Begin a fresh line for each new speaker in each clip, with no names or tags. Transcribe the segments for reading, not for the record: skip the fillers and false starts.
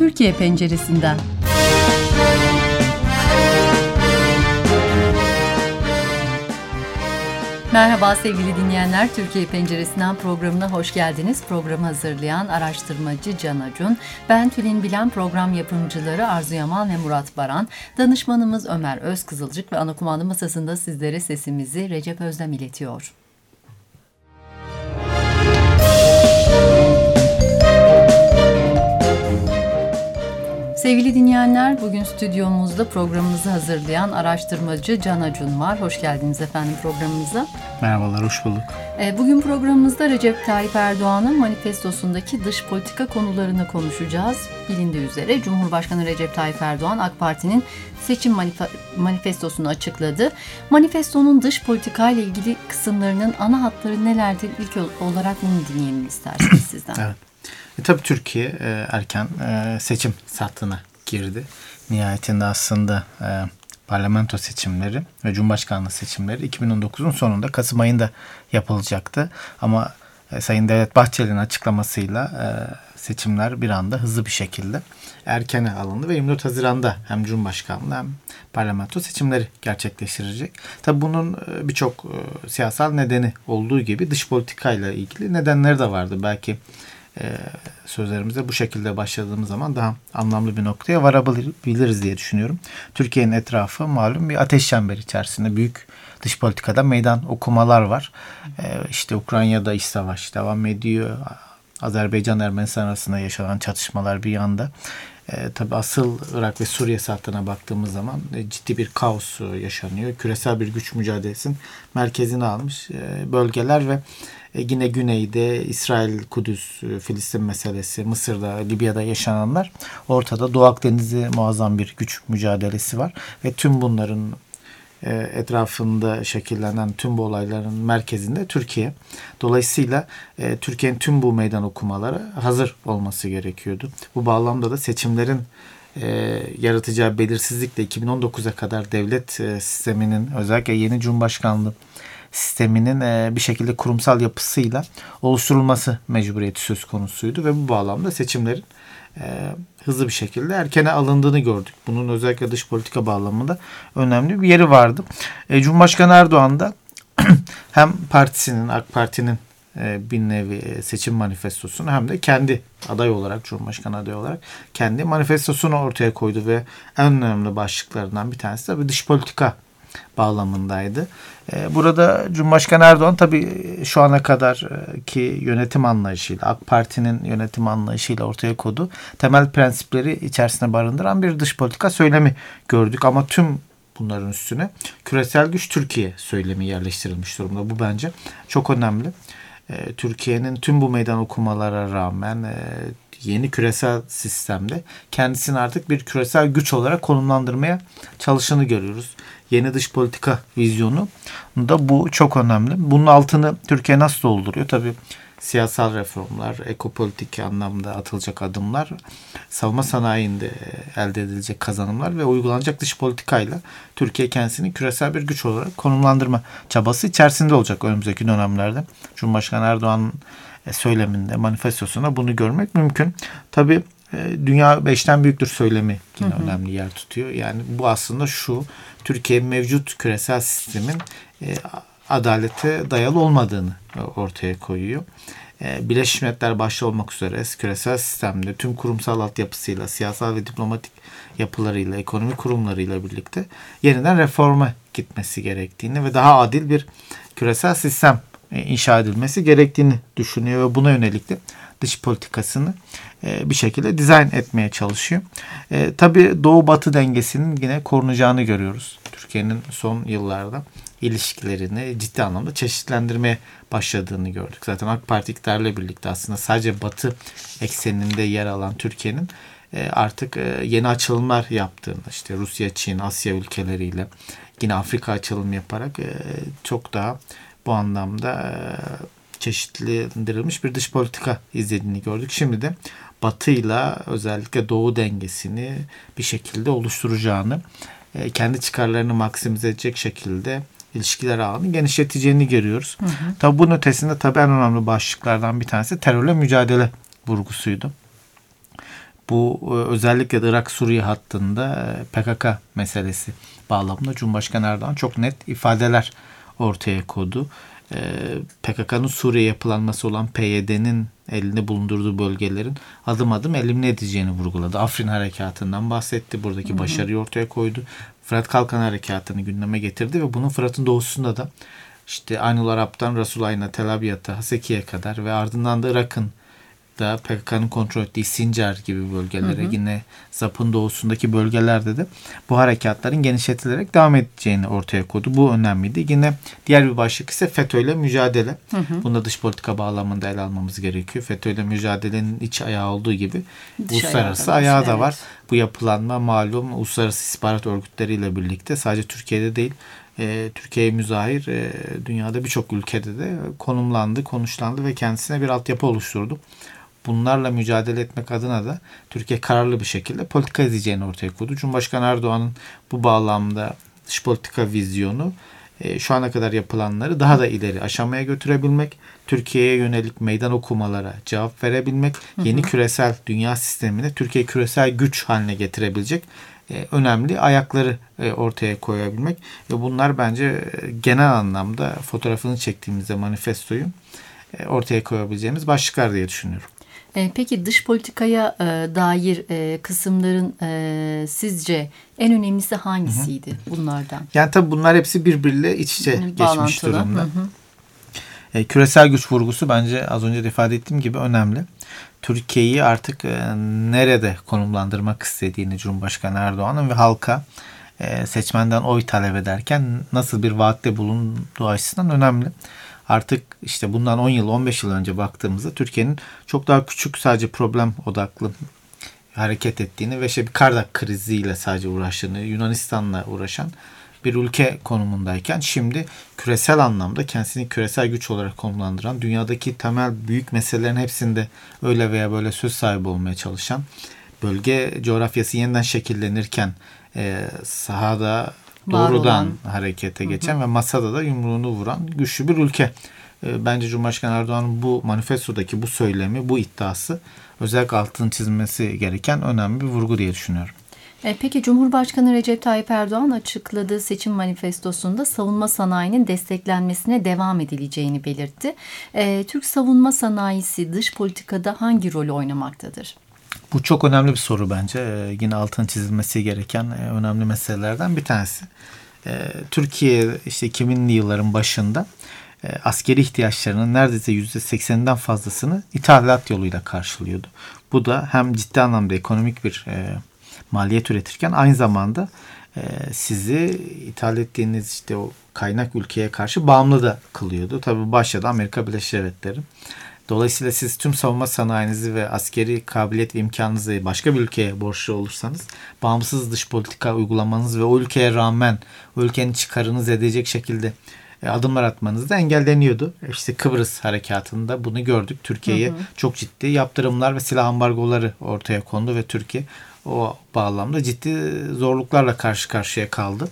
Türkiye penceresinden. Merhaba sevgili dinleyenler, Türkiye Penceresinden programına hoş geldiniz. Programı hazırlayan araştırmacı Can Acun, ben Tülin Bilen, program yapımcıları Arzu Yaman ve Murat Baran, danışmanımız Ömer Özkızılcık ve anakumanda masasında sizlere sesimizi Recep Özdem iletiyor. Sevgili dinleyenler, bugün stüdyomuzda programımızı hazırlayan araştırmacı Can Acun var. Hoş geldiniz efendim programımıza.
Merhabalar, hoş bulduk.
Bugün programımızda Recep Tayyip Erdoğan'ın manifestosundaki dış politika konularını konuşacağız. Bilindiği üzere Cumhurbaşkanı Recep Tayyip Erdoğan AK Parti'nin seçim manifestosunu açıkladı. Manifestonun dış politikayla ilgili kısımlarının ana hatları nelerdir? İlk olarak bunu dinleyelim isterseniz sizden.
Evet. Tabii Türkiye erken seçim sattığına girdi. Nihayetinde aslında parlamento seçimleri ve Cumhurbaşkanlığı seçimleri 2019'un sonunda Kasım ayında yapılacaktı. Ama Sayın Devlet Bahçeli'nin açıklamasıyla seçimler bir anda hızlı bir şekilde erkene alındı ve 24 Haziran'da hem Cumhurbaşkanlığı hem parlamento seçimleri gerçekleştirecek. Tabii bunun birçok siyasal nedeni olduğu gibi dış politikayla ilgili nedenleri de vardı. Belki sözlerimize bu şekilde başladığımız zaman daha anlamlı bir noktaya varabiliriz diye düşünüyorum. Türkiye'nin etrafı malum bir ateş çemberi içerisinde büyük dış politikada meydan okumalar var. İşte Ukrayna'da iç savaş devam ediyor. Azerbaycan-Ermenistan arasında yaşanan çatışmalar bir yanda. Tabii asıl Irak ve Suriye hattına baktığımız zaman ciddi bir kaos yaşanıyor. Küresel bir güç mücadelesinin merkezine almış bölgeler ve yine güneyde İsrail, Kudüs, Filistin meselesi, Mısır'da, Libya'da yaşananlar ortada. Doğu Akdeniz'de muazzam bir güç mücadelesi var ve tüm bunların etrafında şekillenen tüm bu olayların merkezinde Türkiye. Dolayısıyla Türkiye'nin tüm bu meydan okumalara hazır olması gerekiyordu. Bu bağlamda da seçimlerin yaratacağı belirsizlikle 2019'a kadar devlet sisteminin, özellikle yeni Cumhurbaşkanlığı sisteminin bir şekilde kurumsal yapısıyla oluşturulması mecburiyeti söz konusuydu ve bu bağlamda seçimlerin hızlı bir şekilde erkene alındığını gördük. Bunun özellikle dış politika bağlamında önemli bir yeri vardı. Cumhurbaşkanı Erdoğan da hem partisinin, AK Parti'nin bir nevi seçim manifestosunu hem de kendi aday olarak, Cumhurbaşkanı adayı olarak kendi manifestosunu ortaya koydu ve en önemli başlıklarından bir tanesi de dış politika bağlamındaydı. Burada Cumhurbaşkanı Erdoğan tabii şu ana kadar ki yönetim anlayışıyla, AK Parti'nin yönetim anlayışıyla ortaya koyduğu temel prensipleri içerisine barındıran bir dış politika söylemi gördük. Ama tüm bunların üstüne küresel güç Türkiye söylemi yerleştirilmiş durumda. Bu bence çok önemli. Türkiye'nin tüm bu meydan okumalara rağmen yeni küresel sistemde kendisini artık bir küresel güç olarak konumlandırmaya çalıştığını görüyoruz. Yeni dış politika vizyonu da bu çok önemli. Bunun altını Türkiye nasıl dolduruyor? Tabii siyasal reformlar, ekopolitik anlamda atılacak adımlar, savunma sanayinde elde edilecek kazanımlar ve uygulanacak dış politikayla Türkiye kendisini küresel bir güç olarak konumlandırma çabası içerisinde olacak önümüzdeki dönemlerde. Cumhurbaşkanı Erdoğan'ın söyleminde, manifestosunda bunu görmek mümkün. Tabii dünya 5'ten büyüktür söylemi yine önemli yer tutuyor. Yani bu aslında şu, Türkiye'nin mevcut küresel sistemin adalete dayalı olmadığını ortaya koyuyor. Birleşmiş Milletler başta olmak üzere küresel sistemde tüm kurumsal altyapısıyla, siyasal ve diplomatik yapılarıyla, ekonomi kurumlarıyla birlikte yeniden reforma gitmesi gerektiğini ve daha adil bir küresel sistem inşa edilmesi gerektiğini düşünüyor ve buna yönelik de dış politikasını bir şekilde dizayn etmeye çalışıyor. Tabii Doğu-Batı dengesinin yine korunacağını görüyoruz. Türkiye'nin son yıllarda ilişkilerini ciddi anlamda çeşitlendirmeye başladığını gördük. Zaten AK Parti iktidarıyla birlikte aslında sadece Batı ekseninde yer alan Türkiye'nin artık yeni açılımlar yaptığını, işte Rusya, Çin, Asya ülkeleriyle yine Afrika açılım yaparak çok daha bu anlamda çeşitlendirilmiş bir dış politika izlediğini gördük. Şimdi de Batı'yla özellikle Doğu dengesini bir şekilde oluşturacağını, kendi çıkarlarını maksimize edecek şekilde ilişkiler ağını genişleteceğini görüyoruz. Tabii bunun ötesinde tabii en önemli başlıklardan bir tanesi terörle mücadele vurgusuydu. Bu özellikle de Irak-Suriye hattında PKK meselesi bağlamında Cumhurbaşkanı Erdoğan çok net ifadeler ortaya koydu. PKK'nın Suriye yapılanması olan PYD'nin elinde bulundurduğu bölgelerin adım adım elimine edeceğini vurguladı. Afrin Harekatı'ndan bahsetti. Buradaki başarıyı ortaya koydu. Fırat Kalkan Harekatı'nı gündeme getirdi ve bunun Fırat'ın doğusunda da işte Aynul Arap'tan Rasulayn'a, Tel Abyad'a, Haseki'ye kadar ve ardından da Irak'ın da PKK'nın kontrol ettiği Sincar gibi bölgelere, yine Zap'ın doğusundaki bölgelerde de bu harekatların genişletilerek devam edeceğini ortaya koydu. Bu önemliydi. Yine diğer bir başlık ise FETÖ'yle mücadele. Bunu da dış politika bağlamında ele almamız gerekiyor. FETÖ'yle mücadelenin iç ayağı olduğu gibi uluslararası ayağı da var. Bu yapılanma malum uluslararası istihbarat örgütleriyle birlikte sadece Türkiye'de değil, Türkiye'ye müzahir dünyada birçok ülkede de konumlandı, konuşlandı ve kendisine bir altyapı oluşturdu. Bunlarla mücadele etmek adına da Türkiye kararlı bir şekilde politika izleyeceğini ortaya koydu. Cumhurbaşkanı Erdoğan'ın bu bağlamda dış politika vizyonu şu ana kadar yapılanları daha da ileri aşamaya götürebilmek, Türkiye'ye yönelik meydan okumalara cevap verebilmek, yeni küresel dünya sistemine Türkiye küresel güç haline getirebilecek önemli ayakları ortaya koyabilmek ve bunlar bence genel anlamda fotoğrafını çektiğimizde manifestoyu ortaya koyabileceğimiz başlıklar diye düşünüyorum.
Peki dış politikaya dair kısımların sizce en önemlisi hangisiydi bunlardan?
Yani tabii bunlar hepsi birbiriyle iç içe geçmiş
Bağlantılı.
durumda. Küresel güç vurgusu bence az önce de ifade ettiğim gibi önemli. Türkiye'yi artık nerede konumlandırmak istediğini Cumhurbaşkanı Erdoğan'ın ve halka seçmenden oy talep ederken nasıl bir vaatte bulunduğu açısından önemli. Artık işte bundan 10 yıl, 15 yıl önce baktığımızda Türkiye'nin çok daha küçük, sadece problem odaklı hareket ettiğini ve bir Kardak kriziyle sadece uğraştığını, Yunanistan'la uğraşan bir ülke konumundayken şimdi küresel anlamda kendisini küresel güç olarak konumlandıran, dünyadaki temel büyük meselelerin hepsinde öyle veya böyle söz sahibi olmaya çalışan, bölge coğrafyası yeniden şekillenirken sahada doğrudan harekete geçen ve masada da yumruğunu vuran güçlü bir ülke. Bence Cumhurbaşkanı Erdoğan'ın bu manifestodaki bu söylemi, bu iddiası özellikle altını çizilmesi gereken önemli bir vurgu diye düşünüyorum.
Peki Cumhurbaşkanı Recep Tayyip Erdoğan açıkladığı seçim manifestosunda savunma sanayinin desteklenmesine devam edileceğini belirtti. Türk savunma sanayisi dış politikada hangi rolü oynamaktadır?
Bu çok önemli bir soru bence. Yine altını çizilmesi gereken önemli meselelerden bir tanesi. Türkiye işte 2000'li yılların başında askeri ihtiyaçlarının neredeyse %80'den fazlasını ithalat yoluyla karşılıyordu. Bu da hem ciddi anlamda ekonomik bir maliyet üretirken aynı zamanda sizi ithal ettiğiniz işte o kaynak ülkeye karşı bağımlı da kılıyordu. Tabii başta da Amerika Birleşik Devletleri. Dolayısıyla siz tüm savunma sanayinizi ve askeri kabiliyet ve imkanınızı başka bir ülkeye borçlu olursanız bağımsız dış politika uygulamanız ve o ülkeye rağmen o ülkenin çıkarını zedecek şekilde adımlar atmanız da engelleniyordu. İşte Kıbrıs harekatında bunu gördük. Türkiye'ye çok ciddi yaptırımlar ve silah ambargoları ortaya kondu ve Türkiye o bağlamda ciddi zorluklarla karşı karşıya kaldı.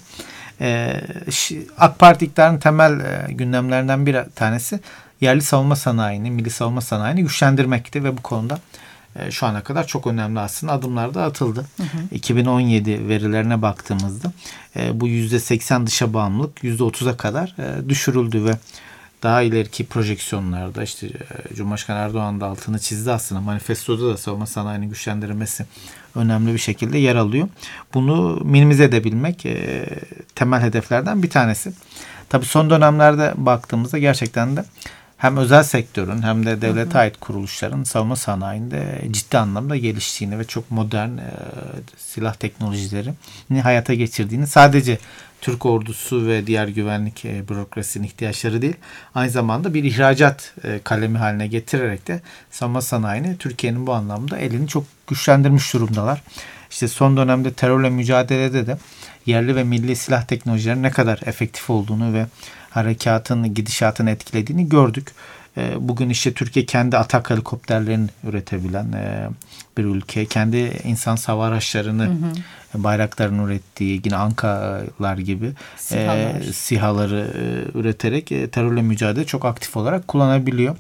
AK Parti iktidarının temel gündemlerinden bir tanesi yerli savunma sanayini, milli savunma sanayini güçlendirmekti ve bu konuda şu ana kadar çok önemli aslında adımlar da atıldı. 2017 verilerine baktığımızda bu %80 dışa bağımlılık %30'a kadar düşürüldü ve daha ileriki projeksiyonlarda işte Cumhurbaşkanı Erdoğan da altını çizdi aslında. Manifestoda da savunma sanayinin güçlendirilmesi önemli bir şekilde yer alıyor. Bunu minimize edebilmek temel hedeflerden bir tanesi. Tabii son dönemlerde baktığımızda gerçekten de hem özel sektörün hem de devlete ait kuruluşların savunma sanayinde ciddi anlamda geliştiğini ve çok modern silah teknolojilerini hayata geçirdiğini, sadece Türk ordusu ve diğer güvenlik bürokrasinin ihtiyaçları değil, aynı zamanda bir ihracat kalemi haline getirerek de savunma sanayini Türkiye'nin bu anlamda elini çok güçlendirmiş durumdalar. İşte son dönemde terörle mücadelede de yerli ve milli silah teknolojilerinin ne kadar efektif olduğunu ve harekatın gidişatını etkilediğini gördük. Bugün işte Türkiye kendi atak helikopterlerini üretebilen bir ülke. Kendi insan hava araçlarını, bayraklarını ürettiği, yine Ankalar gibi SİHA'ları üreterek terörle mücadele çok aktif olarak kullanabiliyor.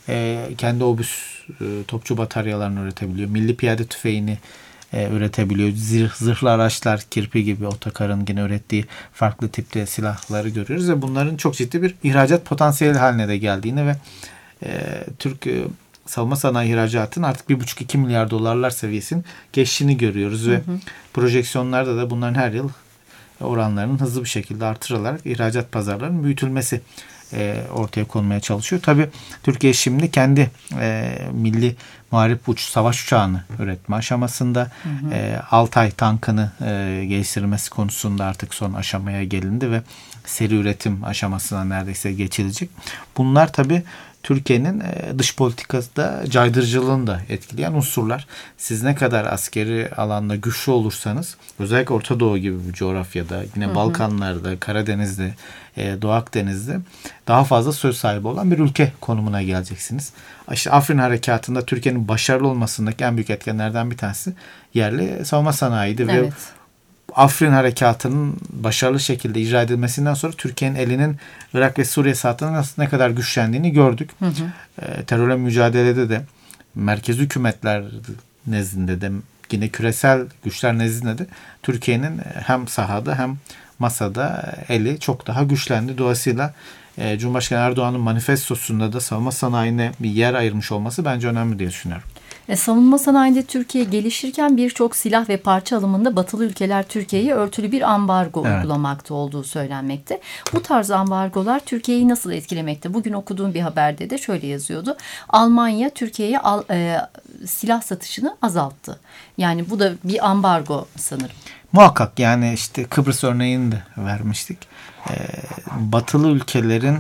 kendi obüs topçu bataryalarını üretebiliyor. Milli piyade tüfeğini üretebiliyor. Zırhlı araçlar, kirpi gibi Otokar'ın yine ürettiği farklı tipte silahları görüyoruz ve bunların çok ciddi bir ihracat potansiyeli haline de geldiğini ve Türk savunma sanayi ihracatının artık 1,5-2 milyar dolarlar seviyesinin geçtiğini görüyoruz ve projeksiyonlarda da bunların her yıl oranlarının hızlı bir şekilde artırılarak ihracat pazarlarının büyütülmesi ortaya konmaya çalışıyor. Tabii Türkiye şimdi kendi milli muharip savaş uçağını üretme aşamasında. Altay tankını geliştirmesi konusunda artık son aşamaya gelindi ve seri üretim aşamasına neredeyse geçilecek. Bunlar tabii Türkiye'nin dış politikasında caydırıcılığını da etkileyen unsurlar. Siz ne kadar askeri alanda güçlü olursanız, özellikle Orta Doğu gibi bir coğrafyada, yine Balkanlar'da, Karadeniz'de, Doğu Akdeniz'de daha fazla söz sahibi olan bir ülke konumuna geleceksiniz. İşte Afrin Harekatı'nda Türkiye'nin başarılı olmasındaki en büyük etkenlerden bir tanesi yerli savunma sanayiydi ve Afrin Harekatı'nın başarılı şekilde icra edilmesinden sonra Türkiye'nin elinin Irak ve Suriye sahatlerinde ne kadar güçlendiğini gördük. Terörle mücadelede de merkezi hükümetler nezdinde de yine küresel güçler nezdinde de Türkiye'nin hem sahada hem masada eli çok daha güçlendi. Dolayısıyla Cumhurbaşkanı Erdoğan'ın manifestosunda da savunma sanayine bir yer ayırmış olması bence önemli diye düşünüyorum.
Savunma sanayinde Türkiye gelişirken birçok silah ve parça alımında batılı ülkeler Türkiye'ye örtülü bir ambargo uygulamakta olduğu söylenmekte. Bu tarz ambargolar Türkiye'yi nasıl etkilemekte? Bugün okuduğum bir haberde de şöyle yazıyordu. Almanya Türkiye'ye silah satışını azalttı. Yani bu da bir ambargo sanırım.
Muhakkak, yani işte Kıbrıs örneğini de vermiştik. Batılı ülkelerin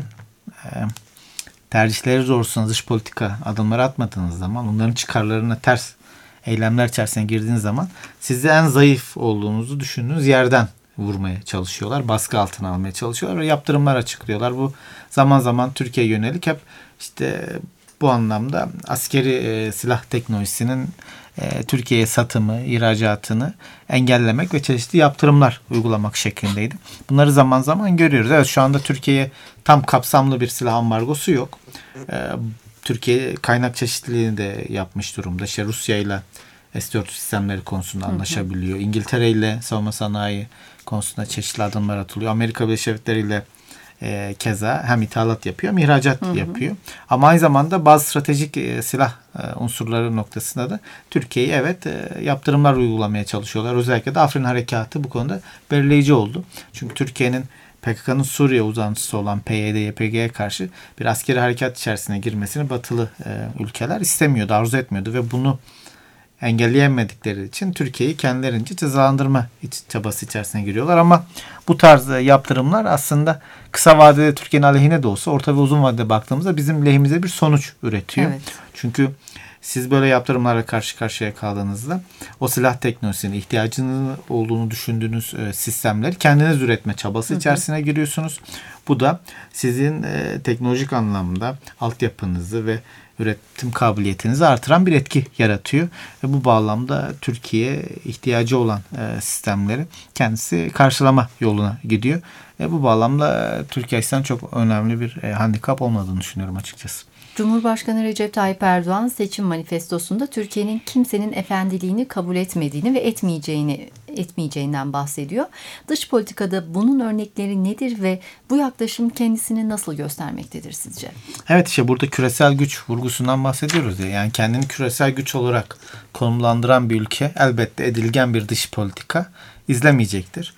tercihleri doğrultusunda dış politika adımları atmadığınız zaman, onların çıkarlarına ters eylemler içerisine girdiğiniz zaman sizi en zayıf olduğunuzu düşündüğünüz yerden vurmaya çalışıyorlar. Baskı altına almaya çalışıyorlar ve yaptırımlar açıklıyorlar. Bu zaman zaman Türkiye'ye yönelik hep işte bu anlamda askeri silah teknolojisinin Türkiye'ye satımı, ihracatını engellemek ve çeşitli yaptırımlar uygulamak şeklindeydi. Bunları zaman zaman görüyoruz. Evet, şu anda Türkiye'ye tam kapsamlı bir silah ambargosu yok. Türkiye kaynak çeşitliliğini de yapmış durumda. İşte Rusya ile S-400 sistemleri konusunda anlaşabiliyor. İngiltere ile savunma sanayi konusunda çeşitli adımlar atılıyor. Amerika Birleşik Devletleri ile keza hem ithalat yapıyor hem ihracat yapıyor. Ama aynı zamanda bazı stratejik silah unsurları noktasında da Türkiye'ye yaptırımlar uygulamaya çalışıyorlar. Özellikle de Afrin Harekatı bu konuda belirleyici oldu. Çünkü Türkiye'nin PKK'nın Suriye uzantısı olan PYD-YPG'ye karşı bir askeri harekat içerisine girmesini batılı ülkeler istemiyordu, arzu etmiyordu ve bunu engelleyemedikleri için Türkiye'yi kendilerince cezalandırma çabası içerisine giriyorlar. Ama bu tarz yaptırımlar aslında kısa vadede Türkiye'nin aleyhine de olsa orta ve uzun vadede baktığımızda bizim lehimize bir sonuç üretiyor. Evet. Çünkü siz böyle yaptırımlarla karşı karşıya kaldığınızda o silah teknolojisine ihtiyacınız olduğunu düşündüğünüz sistemleri kendiniz üretme çabası içerisine giriyorsunuz. Bu da sizin teknolojik anlamda altyapınızı ve üretim kabiliyetinizi artıran bir etki yaratıyor. Ve bu bağlamda Türkiye ihtiyacı olan sistemleri kendisi karşılama yoluna gidiyor. Bu bağlamda Türkiye açısından çok önemli bir handikap olmadığını düşünüyorum açıkçası.
Cumhurbaşkanı Recep Tayyip Erdoğan seçim manifestosunda Türkiye'nin kimsenin efendiliğini kabul etmediğini ve etmeyeceğinden bahsediyor. Dış politikada bunun örnekleri nedir ve bu yaklaşım kendisini nasıl göstermektedir sizce?
Evet, işte burada küresel güç vurgusundan bahsediyoruz ya. Yani kendini küresel güç olarak konumlandıran bir ülke elbette edilgen bir dış politika izlemeyecektir.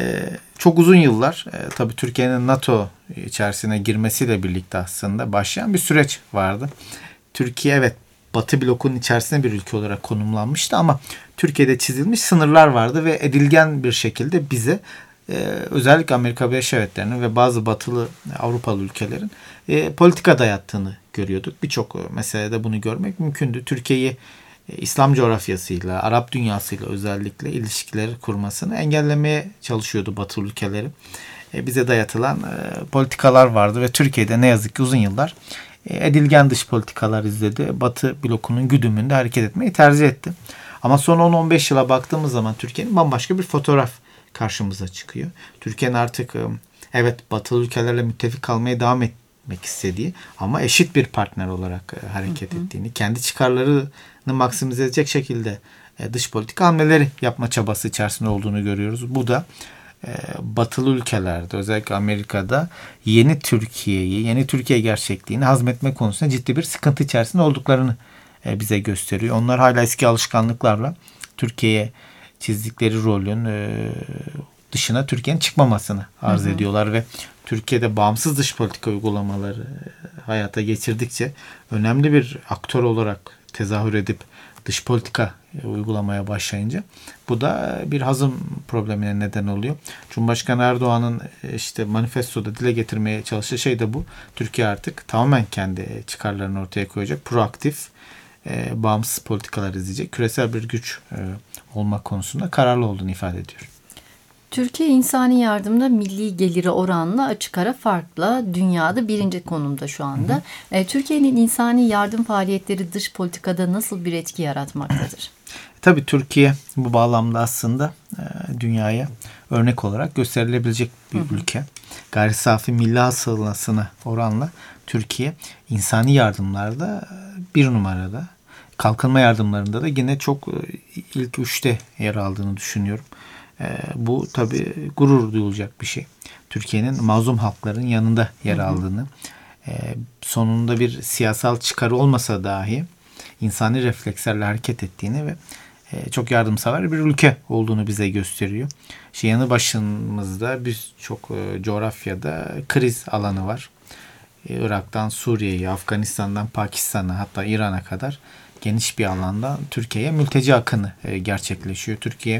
Çok uzun yıllar tabii Türkiye'nin NATO içerisine girmesiyle birlikte aslında başlayan bir süreç vardı. Türkiye Batı blokunun içerisinde bir ülke olarak konumlanmıştı ama Türkiye'de çizilmiş sınırlar vardı ve edilgen bir şekilde bize özellikle Amerika Birleşik Devletleri'nin ve bazı batılı Avrupalı ülkelerin politika dayattığını görüyorduk. Birçok meselede bunu görmek mümkündü. Türkiye'yi İslam coğrafyasıyla, Arap dünyasıyla özellikle ilişkileri kurmasını engellemeye çalışıyordu Batı ülkeleri. Bize dayatılan politikalar vardı ve Türkiye'de ne yazık ki uzun yıllar edilgen dış politikalar izledi. Batı blokunun güdümünde hareket etmeyi tercih etti. Ama son 10-15 yıla baktığımız zaman Türkiye'nin bambaşka bir fotoğraf karşımıza çıkıyor. Türkiye'nin artık batılı ülkelerle müttefik kalmaya devam etmek istediği ama eşit bir partner olarak hareket ettiğini, kendi çıkarlarını maksimize edecek şekilde dış politika hamleleri yapma çabası içerisinde olduğunu görüyoruz. Bu da batılı ülkelerde, özellikle Amerika'da yeni Türkiye gerçekliğini hazmetme konusunda ciddi bir sıkıntı içerisinde olduklarını bize gösteriyor. Onlar hala eski alışkanlıklarla Türkiye'ye çizdikleri rolün dışına Türkiye'nin çıkmamasını arz ediyorlar ve Türkiye'de bağımsız dış politika uygulamaları hayata geçirdikçe önemli bir aktör olarak tezahür edip dış politika uygulamaya başlayınca bu da bir hazım problemine neden oluyor. Cumhurbaşkanı Erdoğan'ın işte manifestoda dile getirmeye çalıştığı şey de bu. Türkiye artık tamamen kendi çıkarlarını ortaya koyacak, proaktif, bağımsız politikalar izleyecek, küresel bir güç olmak konusunda kararlı olduğunu ifade ediyor.
Türkiye insani yardımda milli geliri oranla açık ara farkla dünyada birinci konumda şu anda. Türkiye'nin insani yardım faaliyetleri dış politikada nasıl bir etki yaratmaktadır?
Tabii Türkiye bu bağlamda aslında dünyaya örnek olarak gösterilebilecek bir ülke. Gayri safi milli hasılasına oranla Türkiye insani yardımlarda bir numarada. Kalkınma yardımlarında da yine çok ilk üçte yer aldığını düşünüyorum. Bu tabii gurur duyulacak bir şey. Türkiye'nin mazlum halkların yanında yer aldığını, sonunda bir siyasal çıkarı olmasa dahi insani reflekslerle hareket ettiğini ve çok yardımsever bir ülke olduğunu bize gösteriyor. Yanı başımızda birçok coğrafyada kriz alanı var. Irak'tan Suriye'ye, Afganistan'dan Pakistan'a, hatta İran'a kadar geniş bir alanda Türkiye'ye mülteci akını gerçekleşiyor. Türkiye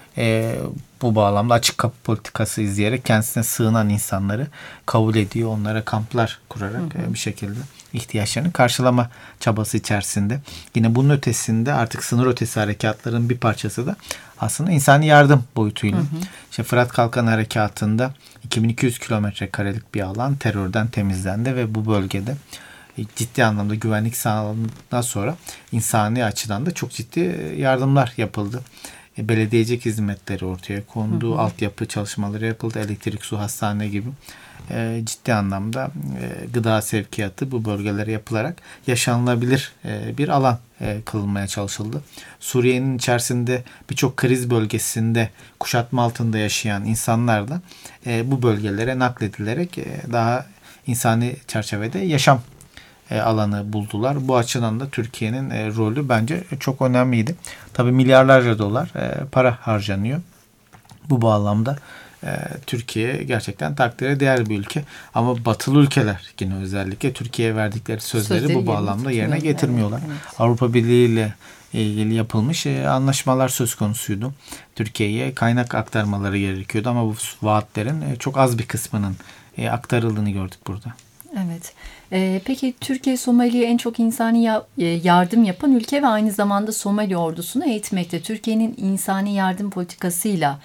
bu bağlamda açık kapı politikası izleyerek kendisine sığınan insanları kabul ediyor. Onlara kamplar kurarak bir şekilde ihtiyaçlarını karşılama çabası içerisinde. Yine bunun ötesinde artık sınır ötesi harekatların bir parçası da aslında insani yardım boyutuyla. İşte Fırat Kalkan Harekatı'nda 2200 kilometre karelik bir alan terörden temizlendi ve bu bölgede ciddi anlamda güvenlik sağlandıktan sonra insani açıdan da çok ciddi yardımlar yapıldı. Belediyecilik hizmetleri ortaya kondu, altyapı çalışmaları yapıldı, elektrik, su, hastane gibi ciddi anlamda gıda sevkiyatı bu bölgelere yapılarak yaşanılabilir bir alan kılınmaya çalışıldı. Suriye'nin içerisinde birçok kriz bölgesinde kuşatma altında yaşayan insanlar da bu bölgelere nakledilerek daha insani çerçevede yaşam alanı buldular. Bu açıdan da Türkiye'nin rolü bence çok önemliydi. Tabii milyarlarca dolar para harcanıyor. Bu bağlamda Türkiye gerçekten takdire değer bir ülke. Ama batılı ülkeler yine özellikle Türkiye'ye verdikleri sözleri bu bağlamda yerine getirmiyorlar. Evet. Avrupa Birliği ile ilgili yapılmış anlaşmalar söz konusuydu. Türkiye'ye kaynak aktarmaları gerekiyordu ama bu vaatlerin çok az bir kısmının aktarıldığını gördük burada.
Evet. Peki Türkiye Somali'ye en çok insani yardım yapan ülke ve aynı zamanda Somali ordusunu eğitmekte. Türkiye'nin insani yardım politikasıyla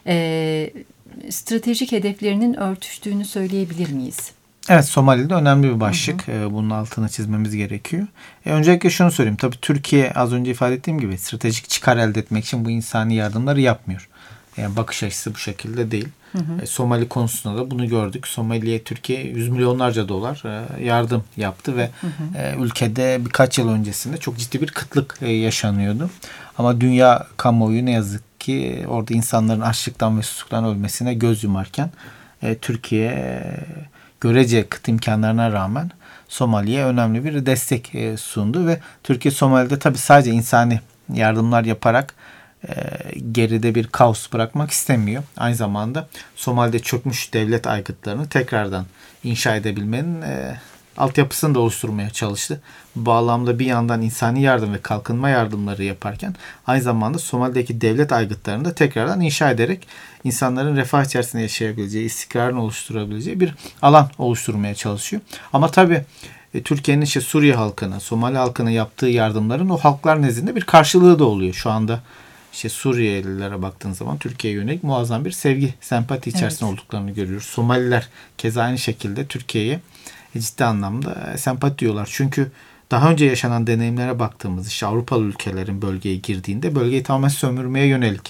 stratejik hedeflerinin örtüştüğünü söyleyebilir miyiz?
Evet, Somali'de önemli bir başlık. Bunun altını çizmemiz gerekiyor. Öncelikle şunu söyleyeyim. Tabii Türkiye az önce ifade ettiğim gibi stratejik çıkar elde etmek için bu insani yardımları yapmıyor. Yani bakış açısı bu şekilde değil. Somali konusunda da bunu gördük. Somali'ye Türkiye yüz milyonlarca dolar yardım yaptı ve ülkede birkaç yıl öncesinde çok ciddi bir kıtlık yaşanıyordu. Ama dünya kamuoyu ne yazık ki orada insanların açlıktan ve susuzluktan ölmesine göz yumarken Türkiye görece kıt imkanlarına rağmen Somali'ye önemli bir destek sundu ve Türkiye Somali'de tabii sadece insani yardımlar yaparak geride bir kaos bırakmak istemiyor. Aynı zamanda Somali'de çökmüş devlet aygıtlarını tekrardan inşa edebilmenin altyapısını da oluşturmaya çalıştı. Bu bağlamda bir yandan insani yardım ve kalkınma yardımları yaparken aynı zamanda Somali'deki devlet aygıtlarını da tekrardan inşa ederek insanların refah içerisinde yaşayabileceği, istikrarını oluşturabileceği bir alan oluşturmaya çalışıyor. Ama tabii Türkiye'nin Suriye halkına, Somali halkına yaptığı yardımların o halklar nezdinde bir karşılığı da oluyor. Şu anda Suriyelilere baktığın zaman Türkiye'ye yönelik muazzam bir sevgi, sempati içerisinde olduklarını görüyoruz. Somaliler keza aynı şekilde Türkiye'ye ciddi anlamda sempati duyuyorlar. Çünkü daha önce yaşanan deneyimlere baktığımız Avrupalı ülkelerin bölgeye girdiğinde bölgeyi tamamen sömürmeye yönelik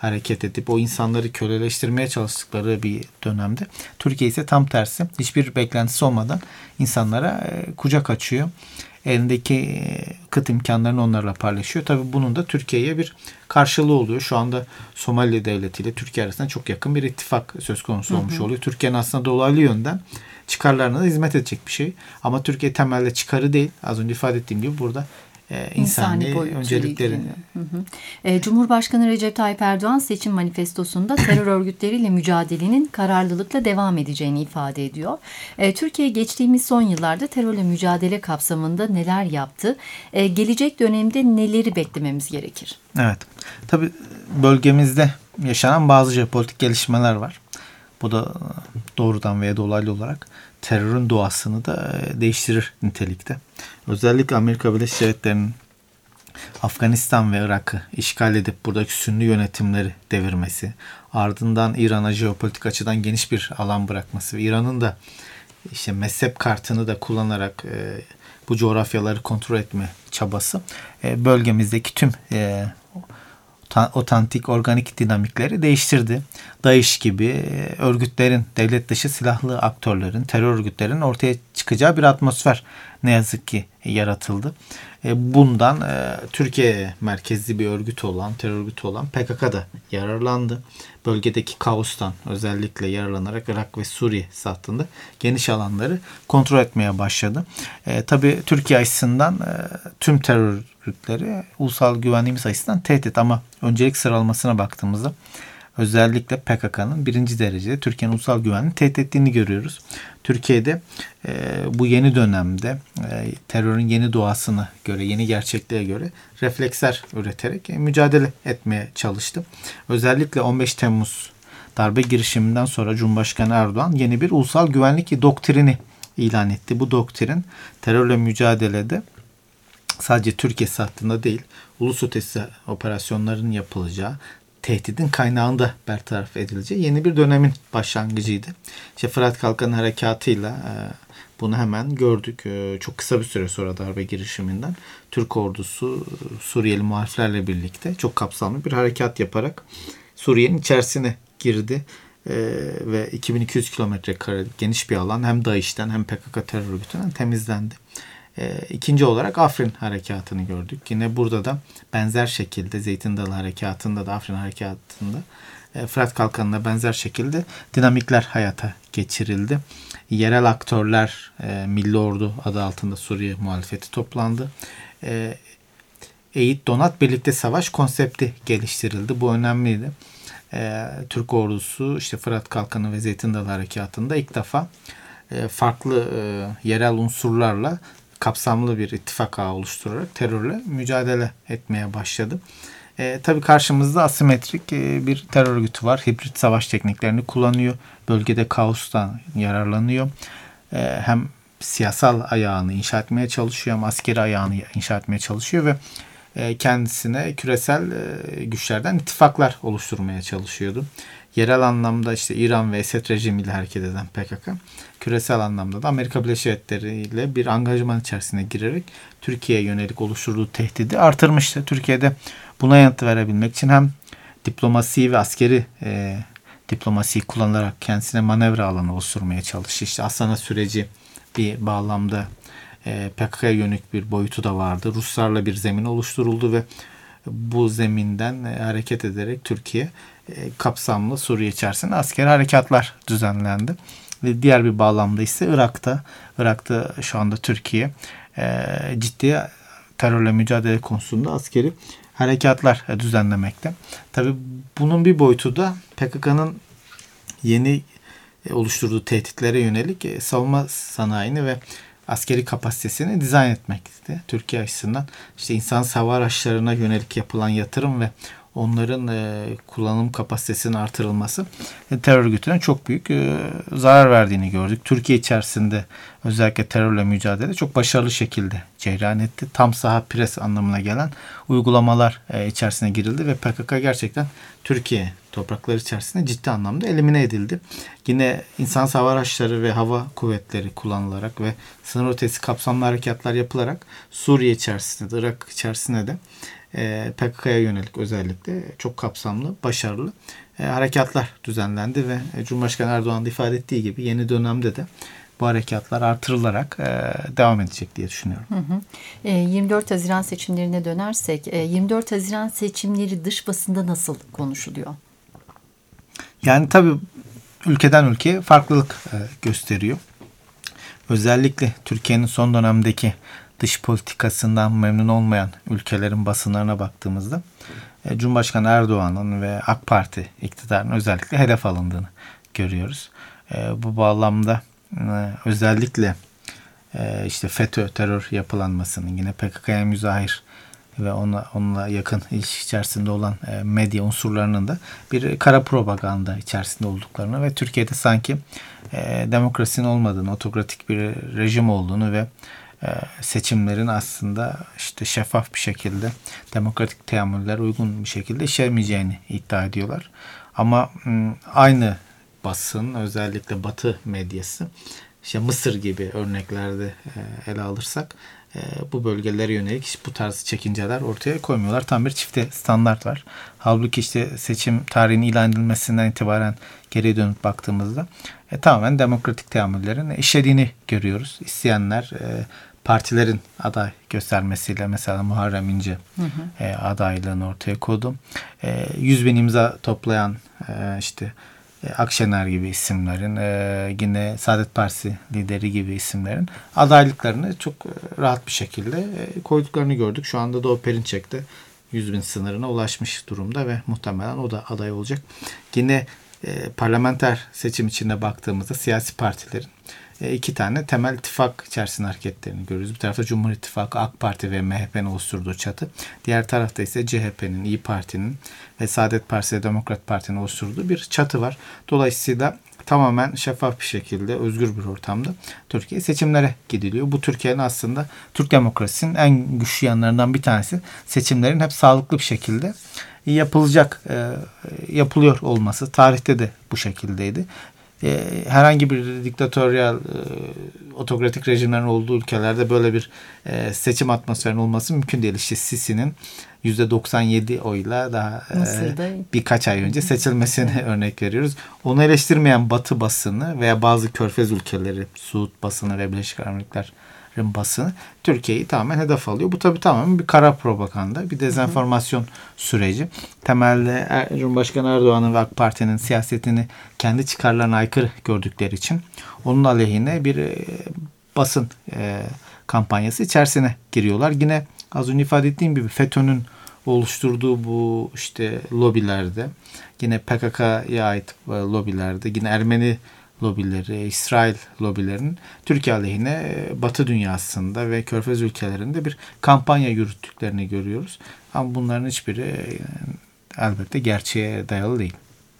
hareket edip o insanları köleleştirmeye çalıştıkları bir dönemde. Türkiye ise tam tersi, hiçbir beklentisi olmadan insanlara kucak açıyor. Elindeki kıt imkanlarını onlarla paylaşıyor. Tabii bunun da Türkiye'ye bir karşılığı oluyor. Şu anda Somali Devleti ile Türkiye arasında çok yakın bir ittifak söz konusu olmuş oluyor. Türkiye'nin aslında dolaylı yönden çıkarlarına da hizmet edecek bir şey. Ama Türkiye temelde çıkarı değil. Az önce ifade ettiğim gibi burada insani öncelikleri.
Cumhurbaşkanı Recep Tayyip Erdoğan seçim manifestosunda terör örgütleriyle mücadelenin kararlılıkla devam edeceğini ifade ediyor. Türkiye geçtiğimiz son yıllarda terörle mücadele kapsamında neler yaptı? Gelecek dönemde neleri beklememiz gerekir?
Evet. Tabii bölgemizde yaşanan bazı jeopolitik gelişmeler var. Bu da doğrudan veya dolaylı olarak terörün doğasını da değiştirir nitelikte. Özellikle Amerika Birleşik Devletleri'nin Afganistan ve Irak'ı işgal edip buradaki Sünni yönetimleri devirmesi, ardından İran'a jeopolitik açıdan geniş bir alan bırakması ve İran'ın da işte mezhep kartını da kullanarak bu coğrafyaları kontrol etme çabası bölgemizdeki tüm otantik, organik dinamikleri değiştirdi. DAEŞ gibi örgütlerin, devlet dışı silahlı aktörlerin, terör örgütlerinin ortaya çıkacağı bir atmosfer ne yazık ki yaratıldı. Bundan Türkiye merkezli bir örgüt olan, terör örgütü olan PKK da yararlandı. Bölgedeki kaostan özellikle yararlanarak Irak ve Suriye hattında geniş alanları kontrol etmeye başladı. Tabii Türkiye açısından tüm terör örgütleri ulusal güvenliğimiz açısından tehdit, ama öncelik sıralamasına baktığımızda özellikle PKK'nın birinci derecede Türkiye'nin ulusal güvenliğini tehdit ettiğini görüyoruz. Türkiye'de bu yeni dönemde terörün yeni doğasına göre, yeni gerçekliğe göre refleksler üreterek mücadele etmeye çalıştı. Özellikle 15 Temmuz darbe girişiminden sonra Cumhurbaşkanı Erdoğan yeni bir ulusal güvenlik doktrini ilan etti. Bu doktrin terörle mücadelede sadece Türkiye hattında değil, ulus ötesi operasyonların yapılacağı, tehdidin kaynağında bertaraf edileceği yeni bir dönemin başlangıcıydı. İşte Fırat Kalkanı Harekatı'yla bunu hemen gördük. Çok kısa bir süre sonra darbe girişiminden Türk ordusu Suriyeli muhaliflerle birlikte çok kapsamlı bir harekat yaparak Suriye'nin içerisine girdi. Ve 2200 kilometre karelik geniş bir alan hem DAEŞ'ten hem PKK terör örgütünden temizlendi. İkinci olarak Afrin Harekatı'nı gördük. Yine burada da benzer şekilde Zeytin Dalı Harekatı'nda da Afrin Harekatı'nda Fırat Kalkanı'na benzer şekilde dinamikler hayata geçirildi. Yerel aktörler Milli Ordu adı altında Suriye muhalefeti toplandı. Eğit Donat Birlikte Savaş konsepti geliştirildi. Bu önemliydi. Türk ordusu işte Fırat Kalkanı ve Zeytin Dalı Harekatı'nda ilk defa farklı yerel unsurlarla kapsamlı bir ittifak ağı oluşturarak terörle mücadele etmeye başladı. Tabii karşımızda asimetrik bir terör örgütü var. Hibrit savaş tekniklerini kullanıyor. Bölgede kaostan yararlanıyor. Hem siyasal ayağını inşa etmeye çalışıyor hem askeri ayağını inşa etmeye çalışıyor ve kendisine küresel güçlerden ittifaklar oluşturmaya çalışıyordu. Yerel anlamda işte İran ve Esed rejimiyle hareket eden PKK, küresel anlamda da Amerika Birleşik Devletleri ile bir angajman içerisine girerek Türkiye'ye yönelik oluşturduğu tehdidi artırmıştı. Türkiye'de buna yanıt verebilmek için hem diplomasi ve askeri diplomasiyi kullanarak kendisine manevra alanı oluşturmaya çalıştı. İşte Astana süreci bir bağlamda PKK'ya yönelik bir boyutu da vardı. Ruslarla bir zemin oluşturuldu ve bu zeminden hareket ederek Türkiye kapsamlı Suriye içerisinde askeri harekatlar düzenlendi. Ve diğer bir bağlamda ise Irak'ta şu anda Türkiye ciddi terörle mücadele konusunda askeri harekatlar düzenlemekte. Tabii bunun bir boyutu da PKK'nın yeni oluşturduğu tehditlere yönelik savunma sanayini ve askeri kapasitesini dizayn etmekti. Türkiye açısından işte insan hava araçlarına yönelik yapılan yatırım ve onların kullanım kapasitesinin artırılması terör örgütüne çok büyük zarar verdiğini gördük. Türkiye içerisinde özellikle terörle mücadele çok başarılı şekilde cereyan etti. Tam saha pres anlamına gelen uygulamalar içerisine girildi ve PKK gerçekten Türkiye toprakları içerisinde ciddi anlamda elimine edildi. Yine insan hava araçları ve hava kuvvetleri kullanılarak ve sınır ötesi kapsamlı harekatlar yapılarak Suriye içerisinde de, Irak içerisinde de PKK'ya yönelik özellikle çok kapsamlı, başarılı harekatlar düzenlendi ve Cumhurbaşkanı Erdoğan da ifade ettiği gibi yeni dönemde de bu harekatlar artırılarak devam edecek diye düşünüyorum.
24 Haziran seçimlerine dönersek, 24 Haziran seçimleri dış basında nasıl konuşuluyor?
Yani tabii ülkeden ülkeye farklılık gösteriyor. Özellikle Türkiye'nin son dönemdeki dış politikasından memnun olmayan ülkelerin basınlarına baktığımızda Cumhurbaşkanı Erdoğan'ın ve AK Parti iktidarının özellikle hedef alındığını görüyoruz. Bu bağlamda özellikle işte FETÖ terör yapılanmasının, yine PKK'ya müzahir ve onunla yakın ilişki içerisinde olan medya unsurlarının da bir kara propaganda içerisinde olduklarını ve Türkiye'de sanki demokrasinin olmadığını, otokratik bir rejim olduğunu ve seçimlerin aslında işte şeffaf bir şekilde demokratik teamüller uygun bir şekilde işlemeyeceğini iddia ediyorlar. Ama aynı basın, özellikle Batı medyası, işte Mısır gibi örneklerde ele alırsak bu bölgelere yönelik bu tarz çekinceler ortaya koymuyorlar. Tam bir çifte standart var. Halbuki işte seçim tarihinin ilan edilmesinden itibaren geriye dönüp baktığımızda tamamen demokratik teamüllerin işlediğini görüyoruz. İsteyenler partilerin aday göstermesiyle, mesela Muharrem İnce adaylığını ortaya koydu. 100.000 imza toplayan işte Akşener gibi isimlerin, yine Saadet Partisi lideri gibi isimlerin adaylıklarını çok rahat bir şekilde koyduklarını gördük. Şu anda Doğu Perinçek de 100.000 sınırına ulaşmış durumda ve muhtemelen o da aday olacak. Yine parlamenter seçim içinde baktığımızda siyasi partilerin iki tane temel ittifak içerisinde hareketlerini görüyoruz. Bir tarafta Cumhur İttifakı, AK Parti ve MHP'nin oluşturduğu çatı. Diğer tarafta ise CHP'nin, İYİ Parti'nin ve Saadet Partisi ve Demokrat Parti'nin oluşturduğu bir çatı var. Dolayısıyla tamamen şeffaf bir şekilde, özgür bir ortamda Türkiye seçimlere gidiliyor. Bu Türkiye'nin aslında Türk demokrasinin en güçlü yanlarından bir tanesi. Seçimlerin hep sağlıklı bir şekilde yapılıyor olması. Tarihte de bu şekildeydi. Herhangi bir diktatöryal, otokratik rejimlerin olduğu ülkelerde böyle bir seçim atmosferinin olması mümkün değil. İşte Sisi'nin %97 oyla daha birkaç ay önce seçilmesini örnek veriyoruz. Onu eleştirmeyen Batı basını veya bazı Körfez ülkeleri, Suud basını ve Birleşik Arap Emirlikleri'nin basını Türkiye'yi tamamen hedef alıyor. Bu tabii tamamen bir kara propaganda, bir dezenformasyon süreci. Temelde Cumhurbaşkanı Erdoğan'ın ve AK Parti'nin siyasetini kendi çıkarlarına aykırı gördükleri için onun aleyhine bir basın kampanyası içerisine giriyorlar. Yine az önce ifade ettiğim gibi FETÖ'nün oluşturduğu bu işte lobilerde, yine PKK'ya ait lobilerde, yine Ermeni lobileri, İsrail lobilerinin Türkiye aleyhine Batı dünyasında ve Körfez ülkelerinde bir kampanya yürüttüklerini görüyoruz. Ama bunların hiçbiri elbette gerçeğe dayalı değil.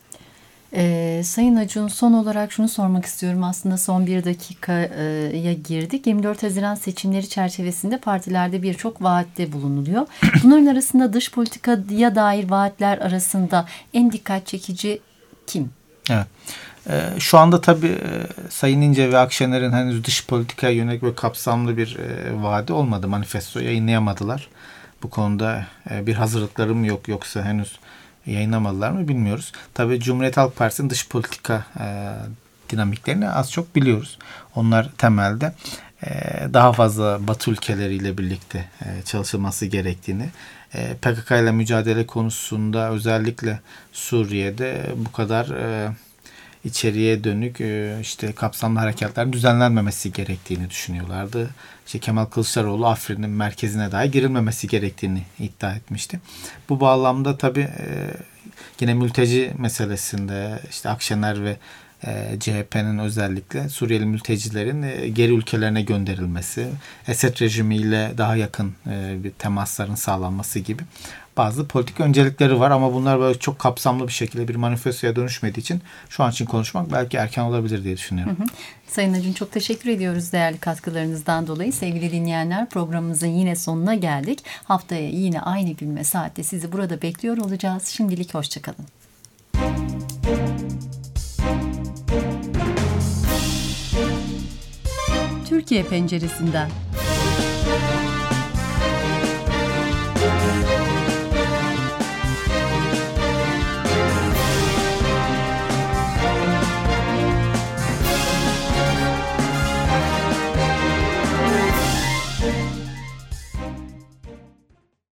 Sayın Acun, son olarak şunu sormak istiyorum. Aslında son bir dakikaya girdik. 24 Haziran seçimleri çerçevesinde partilerde birçok vaatte bulunuluyor. Bunların arasında dış politikaya dair vaatler arasında en dikkat çekici kim?
Evet. Şu anda tabii Sayın İnce ve Akşener'in henüz dış politikaya yönelik ve kapsamlı bir vaadi olmadı. Manifesto yayınlayamadılar. Bu konuda bir hazırlıkları mı yok, yoksa henüz yayınlamadılar mı bilmiyoruz. Tabii Cumhuriyet Halk Partisi'nin dış politika dinamiklerini az çok biliyoruz. Onlar temelde daha fazla Batı ülkeleriyle birlikte çalışılması gerektiğini, PKK ile mücadele konusunda özellikle Suriye'de bu kadar içeriye dönük işte kapsamlı harekatların düzenlenmemesi gerektiğini düşünüyorlardı. İşte Kemal Kılıçdaroğlu Afrin'in merkezine dahi girilmemesi gerektiğini iddia etmişti. Bu bağlamda tabii yine mülteci meselesinde işte Akşener ve CHP'nin özellikle Suriyeli mültecilerin geri ülkelerine gönderilmesi, Esed rejimiyle daha yakın bir temasların sağlanması gibi bazı politik öncelikleri var ama bunlar böyle çok kapsamlı bir şekilde bir manifestoya dönüşmediği için şu an için konuşmak belki erken olabilir diye düşünüyorum.
Sayın Acun, çok teşekkür ediyoruz değerli katkılarınızdan dolayı. Sevgili dinleyenler, programımızın yine sonuna geldik. Haftaya yine aynı gün ve saatte sizi burada bekliyor olacağız. Şimdilik hoşçakalın. Türkiye Penceresi'nden